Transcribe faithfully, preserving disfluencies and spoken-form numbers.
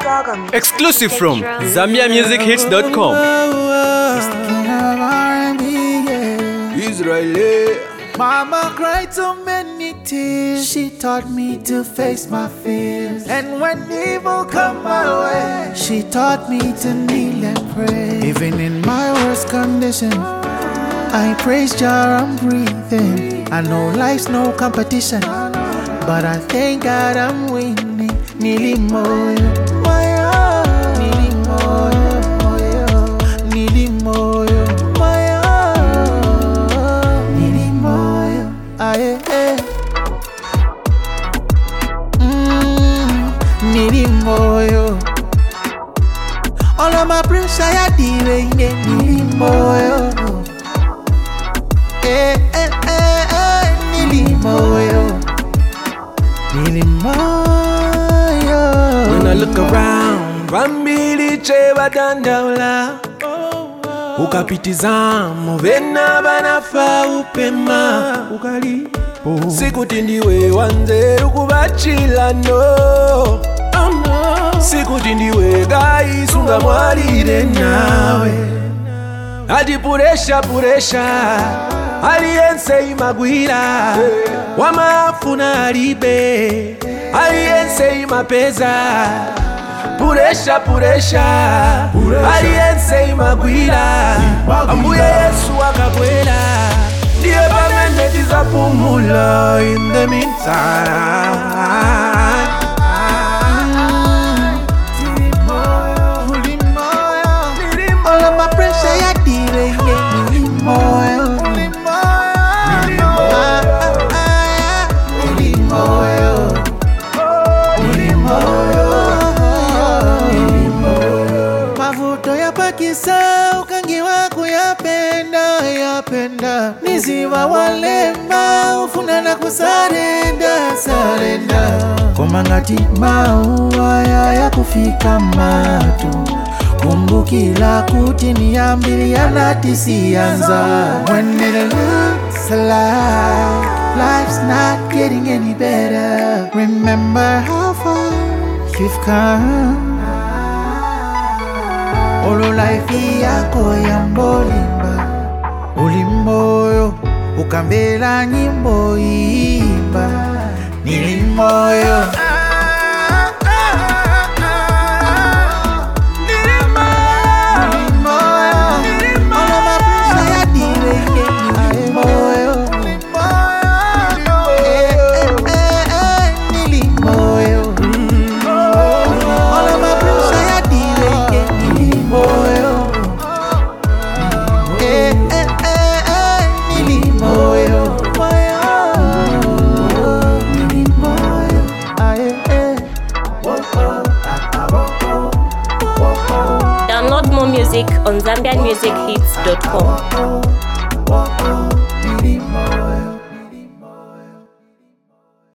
Exclusive from Zambia Music Hits dot com. Israeli. Mama cried so many tears. She taught me to face my fears. And when evil come my way, she taught me to kneel and pray. Even in my worst condition, I praise Jah, I'm breathing. I know life's no competition, but I thank God I'm winning. Nili moyo, moyo, nili moyo, moyo, nili moyo, moyo, nili moyo, aye, eh. Mm, nili moyo. All of my pressure ya diwe nge nili moyo. Eh, eh, eh, eh, nili moyo, nili moyo. When I look around, Bambili cheba dandaula ukapitizamo vena banafa upema ukalipo sikuti ndiwe wanze ukubachila no oh no sikuti ndiwe gaisunga mwalire nawe adi puresha puresha aliyense imagwira wamafuna alibe aliyense imapeza puresha puresha aliyense imagwira ambuye Yesu akagwera ndiye pamene tizapumula in the meantime. All of my pressure ya dire nili moyo, nili moyo, nili moyo. Mavuto ya pakisa ukangi wako yapenda, yapenda. Niziwa walema ufunana kusarenda, sarenda. Komangati maua ya kufika matu kumbukila kuti niambili yanatisianza. When it looks like life's not getting any better, remember how far you've come. Olo life yako yambolimba ulimboyo ukambela nyimbo imba nilimoyo. Download more music on Zambian Music Hits dot com.